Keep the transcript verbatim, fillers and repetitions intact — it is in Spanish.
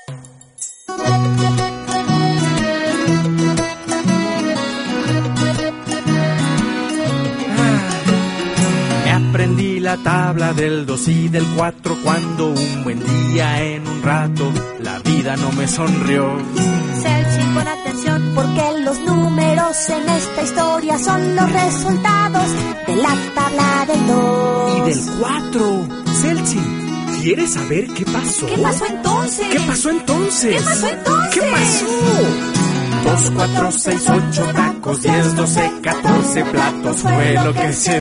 Me aprendí la tabla del dos y del cuatro cuando un buen día en un rato la vida no me sonrió. Celsin, pon atención, porque los números en esta historia son los resultados de la tabla del dos. Y del cuatro. Celsin, ¿quieres saber qué pasó? ¿Qué pasó entonces? ¿Qué pasó entonces? ¿Qué pasó entonces? ¿Qué pasó? Dos, cuatro, seis, ocho tacos, diez, doce, catorce platos fue lo que se